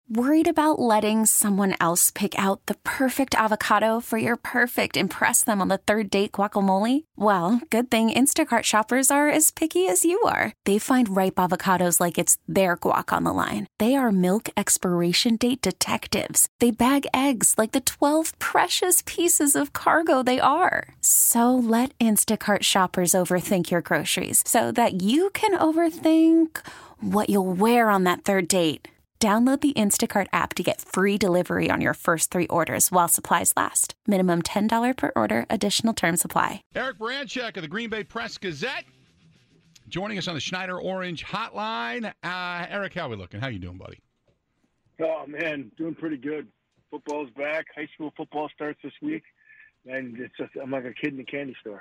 Worried about letting someone else pick out the perfect avocado for your perfect impress them on the third date guacamole? Well, good thing Instacart shoppers are as picky as you are. They find ripe avocados like it's their guac on the line. They are milk expiration date detectives. They bag eggs like the 12 precious pieces of cargo they are. So let Instacart shoppers overthink your groceries so that you can overthink what you'll wear on that third date. Download the Instacart app to get free delivery on your first 3 orders while supplies last. Minimum $10 per order. Additional terms apply. Eric Baranchak of the Green Bay Press-Gazette joining us on the Schneider Orange Hotline. Eric, how are we looking? How you doing, buddy? Oh, man, doing pretty good. Football's back. High school football starts this week. And it's just, I'm like a kid in a candy store.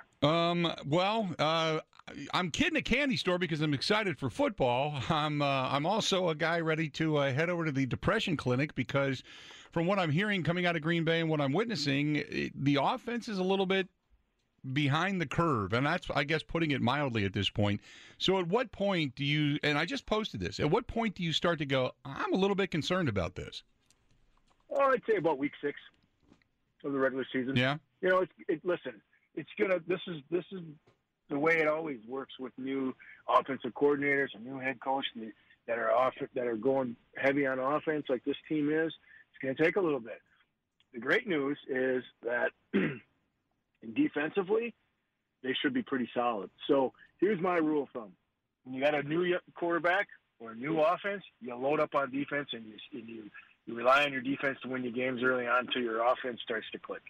I'm kid in a candy store because I'm excited for football. I'm also a guy ready to head over to the depression clinic because from what I'm hearing coming out of Green Bay and what I'm witnessing, the offense is a little bit behind the curve, and that's, I guess, putting it mildly at this point. So at what point do you, and I just posted this, at what point do you start to go, I'm a little bit concerned about this? Oh, I'd say about week 6 of the regular season. Yeah. You know, listen, it's gonna. This is the way it always works with new offensive coordinators and new head coach that are going heavy on offense like this team is. It's going to take a little bit. The great news is that defensively, they should be pretty solid. So here's my rule of thumb: when you got a new quarterback or a new offense, you load up on defense and you rely on your defense to win your games early on until your offense starts to click.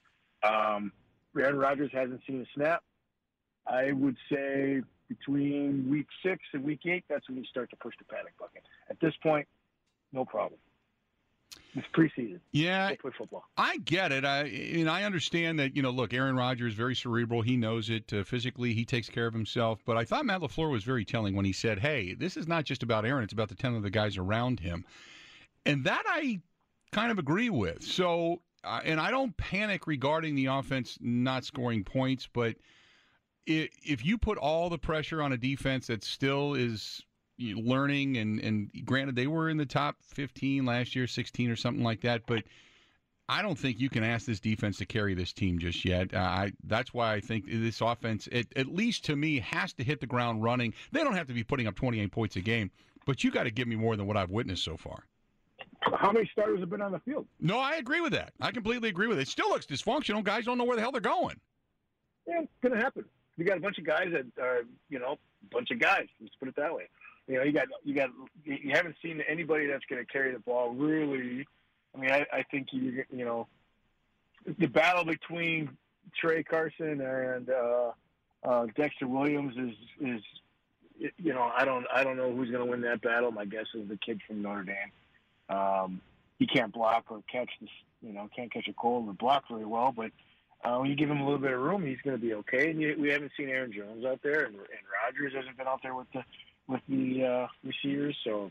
Aaron Rodgers hasn't seen a snap. I would say between week 6 and week 8, that's when you start to push the panic button. At this point, no problem. It's preseason. Yeah, they play football. I get it. I understand that, look, Aaron Rodgers is very cerebral. He knows it. Physically, he takes care of himself. But I thought Matt LaFleur was very telling when he said, hey, this is not just about Aaron. It's about the 10 of the guys around him. And that I kind of agree with. So, and I don't panic regarding the offense not scoring points, but if you put all the pressure on a defense that still is learning, and granted they were in the top 15 last year, 16 or something like that, but I don't think you can ask this defense to carry this team just yet. That's why I think this offense, at least to me, has to hit the ground running. They don't have to be putting up 28 points a game, but you got to give me more than what I've witnessed so far. How many starters have been on the field? No, I agree with that. I completely agree with it. It still looks dysfunctional. Guys don't know where the hell they're going. Yeah, it's going to happen. You got a bunch of guys that are, a bunch of guys. Let's put it that way. You haven't seen anybody that's going to carry the ball really. I mean, I think the battle between Trey Carson and Dexter Williams is I don't know who's going to win that battle. My guess is the kid from Notre Dame. He can't block or can't catch a cold or block very well, but when you give him a little bit of room, he's going to be okay. And we haven't seen Aaron Jones out there, and Rodgers hasn't been out there with the receivers. So,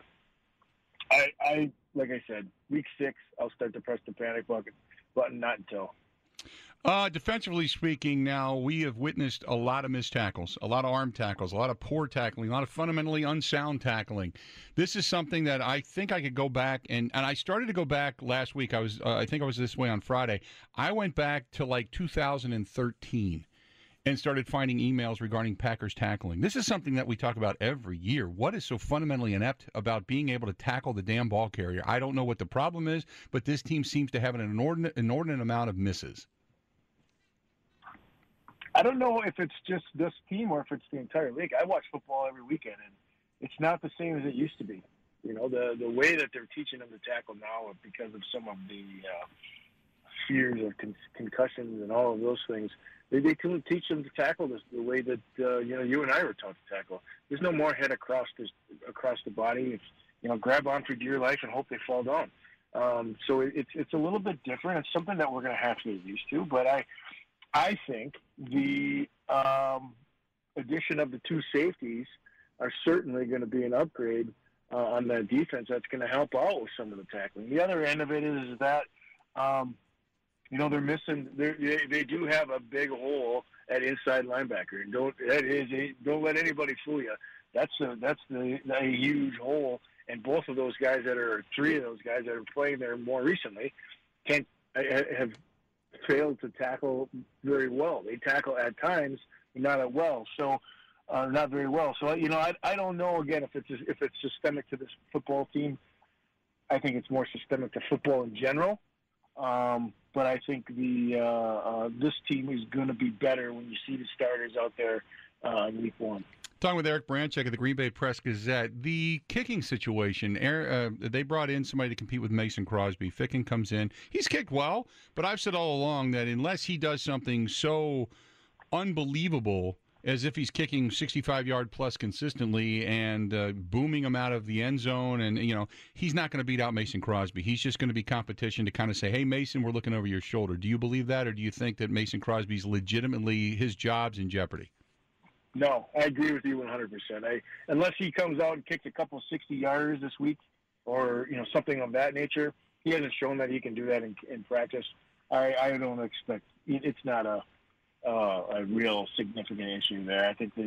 I like I said, week 6, I'll start to press the panic button. Not until. Defensively speaking, now we have witnessed a lot of missed tackles, a lot of arm tackles, a lot of poor tackling, a lot of fundamentally unsound tackling. This is something that I think I could go back, and I started to go back last week. I think I was this way on Friday. I went back to like 2013 and started finding emails regarding Packers tackling. This is something that we talk about every year. What is so fundamentally inept about being able to tackle the damn ball carrier? I don't know what the problem is, but this team seems to have an inordinate amount of misses. I don't know if it's just this team or if it's the entire league. I watch football every weekend, and it's not the same as it used to be. The way that they're teaching them to tackle now because of some of the fears of concussions and all of those things, they couldn't teach them to tackle the way that you and I were taught to tackle. There's no more head across the body. It's grab on for dear life and hope they fall down. So it's a little bit different. It's something that we're going to have to get used to. But I think the addition of the 2 safeties are certainly going to be an upgrade on that defense. That's going to help out with some of the tackling. The other end of it is that they're missing. They do have a big hole at inside linebacker. Don't let anybody fool you. That's a huge hole, And both of those guys three of those guys that are playing there more recently have failed to tackle very well. They tackle at times, not at well. So, not very well. So, I don't know, again, if it's systemic to this football team. I think it's more systemic to football in general. But I think this team is going to be better when you see the starters out there in week one. Talking with Eric Branchek of the Green Bay Press-Gazette. The kicking situation, they brought in somebody to compete with Mason Crosby. Ficken comes in. He's kicked well, but I've said all along that unless he does something so unbelievable as if he's kicking 65-yard plus consistently and booming him out of the end zone, and he's not going to beat out Mason Crosby. He's just going to be competition to kind of say, hey, Mason, we're looking over your shoulder. Do you believe that, or do you think that Mason Crosby's legitimately, his job's in jeopardy? No, I agree with you 100%. Unless he comes out and kicks a couple 60-yarders this week or, something of that nature, he hasn't shown that he can do that in practice. I don't expect – it's not a real significant issue there. I think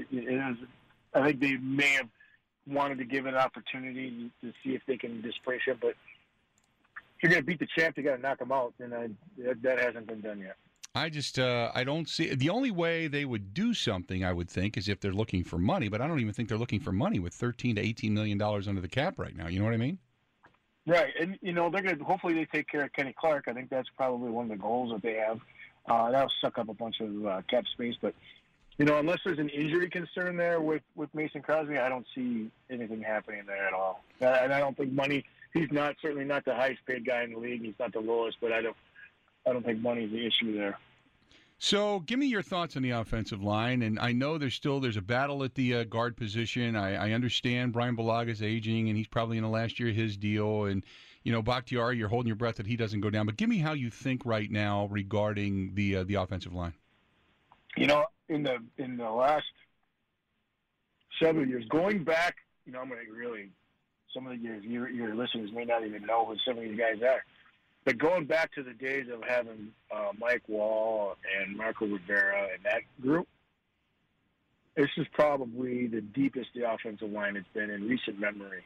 I think they may have wanted to give it an opportunity to see if they can displace him, but if you're going to beat the champ, you got to knock him out, and that hasn't been done yet. I just I don't see the only way they would do something, I would think, is if they're looking for money, but I don't even think they're looking for money with $13 to $18 million under the cap right now. You know what I mean? Right, and they're going to hopefully they take care of Kenny Clark. I think that's probably one of the goals that they have. That'll suck up a bunch of cap space, but unless there's an injury concern there with Mason Crosby, I don't see anything happening there at all. And I don't think money. He's certainly not the highest paid guy in the league. He's not the lowest, but I don't think money is the issue there. So give me your thoughts on the offensive line. And I know there's a battle at the guard position. I understand Brian Balaga's aging, and he's probably in the last year of his deal. And, Bakhtiari, you're holding your breath that he doesn't go down. But give me how you think right now regarding the offensive line. In the last several years, going back, I'm going to really, some of the years, your listeners may not even know who some of these guys are. But going back to the days of having Mike Wall and Marco Rivera and that group, this is probably the deepest the offensive line has been in recent memory.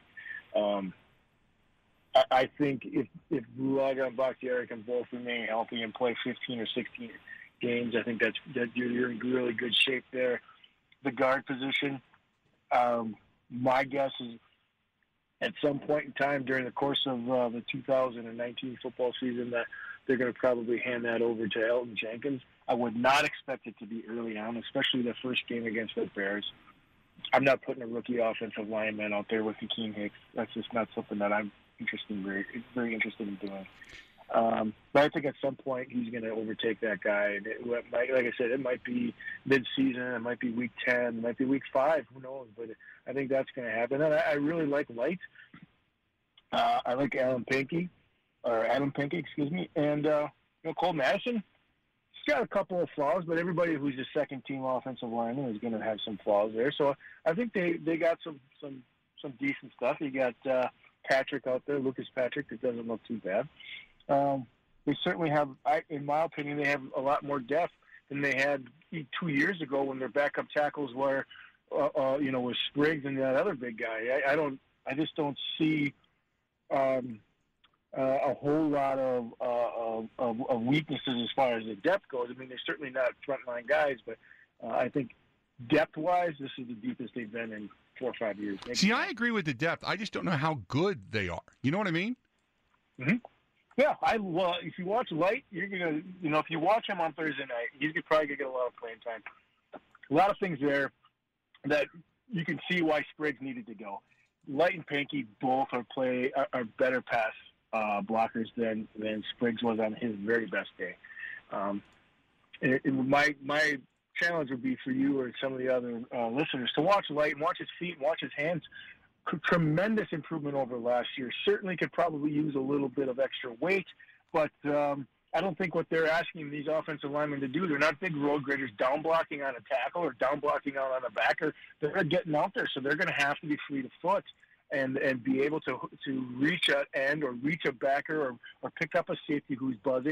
I think if Bulaga and Bakhtiari can both remain healthy and play 15 or 16 games, I think that you're in really good shape there. The guard position, my guess is, at some point in time during the course of the 2019 football season, that they're going to probably hand that over to Elton Jenkins. I would not expect it to be early on, especially the first game against the Bears. I'm not putting a rookie offensive lineman out there with Hakeem Hicks. That's just not something that I'm very interested in doing. But I think at some point he's going to overtake that guy. And like I said, it might be mid-season, it might be week 10, it might be week 5, who knows? But I think that's going to happen. And I really like Light. I like Adam Pankey, excuse me. And Cole Madison, he's got a couple of flaws, but everybody who's a second-team offensive lineman is going to have some flaws there. So I think they got some decent stuff. You got Patrick out there, Lucas Patrick, that doesn't look too bad. They certainly have, in my opinion, they have a lot more depth than they had 2 years ago when their backup tackles were, with Spriggs and that other big guy. I just don't see a whole lot of weaknesses as far as the depth goes. I mean, they're certainly not frontline guys, but I think depth-wise, this is the deepest they've been in 4 or 5 years. See, I agree with the depth. I just don't know how good they are. You know what I mean? Mm-hmm. Yeah, if you watch Light, you're gonna, if you watch him on Thursday night, he's probably gonna get a lot of playing time. A lot of things there that you can see why Spriggs needed to go. Light and Pankey both are better pass blockers than Spriggs was on his very best day. My challenge would be for you or some of the other listeners to watch Light and watch his feet and watch his hands. Tremendous improvement over last year. Certainly could probably use a little bit of extra weight, but I don't think what they're asking these offensive linemen to do, they're not big road graders down blocking on a tackle or down blocking out on a backer. They're getting out there, so they're going to have to be fleet of foot and be able to reach an end or reach a backer or pick up a safety who's buzzing.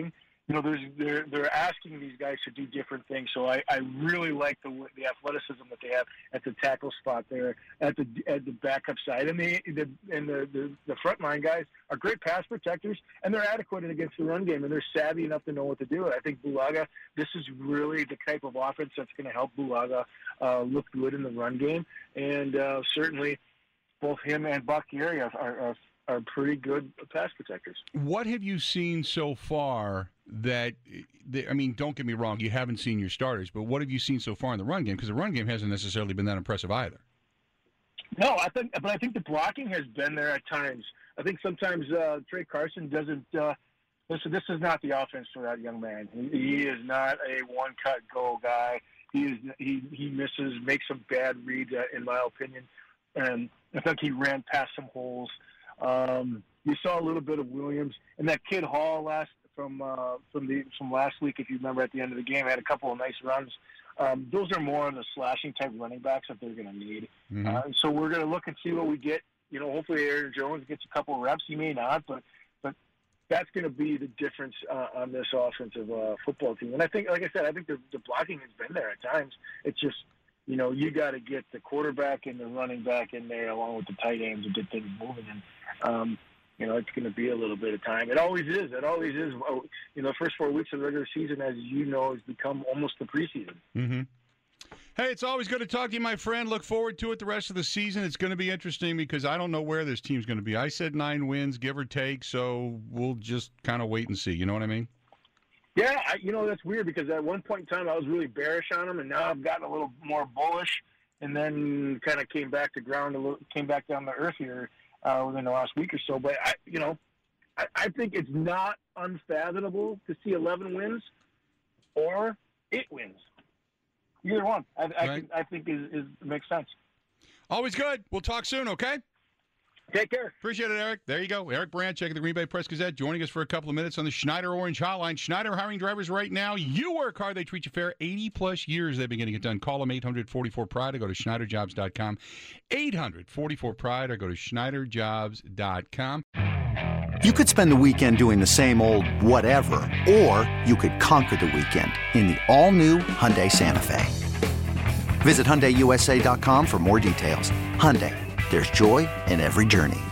they're asking these guys to do different things. So I really like the athleticism that they have at the tackle spot there, at the backup side, and the frontline guys are great pass protectors, and they're adequate against the run game, and they're savvy enough to know what to do. I think Bulaga, this is really the type of offense that's going to help Bulaga look good in the run game, and certainly both him and Buck Gary are pretty good pass protectors. What have you seen so far that, I mean, don't get me wrong, you haven't seen your starters, but what have you seen so far in the run game? Because the run game hasn't necessarily been that impressive either. No, I think the blocking has been there at times. I think sometimes Trey Carson doesn't. Listen, this is not the offense for that young man. He is not a one-cut go guy. He misses, makes some bad reads, in my opinion, and I think he ran past some holes. You saw a little bit of Williams and that kid Hall from last week, if you remember, at the end of the game, had a couple of nice runs. Those are more of the slashing type running backs that they're going to need. Mm-hmm. So we're going to look and see what we get. Hopefully Aaron Jones gets a couple of reps. He may not, but that's going to be the difference on this offensive football team. And I think, like I said, the blocking has been there at times. It's just, you got to get the quarterback and the running back in there along with the tight ends and get things moving. And, it's going to be a little bit of time. It always is. The first 4 weeks of the regular season, as you know, has become almost the preseason. Mm-hmm. Hey, it's always good to talk to you, my friend. Look forward to it the rest of the season. It's going to be interesting because I don't know where this team's going to be. I said 9 wins, give or take, so we'll just kind of wait and see. You know what I mean? Yeah, that's weird because at one point in time I was really bearish on them, and now I've gotten a little more bullish, and then kind of came back down to earth here within the last week or so. But I think it's not unfathomable to see 11 wins or 8 wins. Either one, I think is makes sense. Always good. We'll talk soon. Okay. Take care. Appreciate it, Eric. There you go. Eric Branch of the Green Bay Press-Gazette joining us for a couple of minutes on the Schneider Orange Hotline. Schneider hiring drivers right now. You work hard, they treat you fair. 80-plus years they've been getting it done. Call them 844-PRIDE or go to SchneiderJobs.com. 844-PRIDE or go to SchneiderJobs.com. You could spend the weekend doing the same old whatever, or you could conquer the weekend in the all-new Hyundai Santa Fe. Visit HyundaiUSA.com for more details. Hyundai. There's joy in every journey.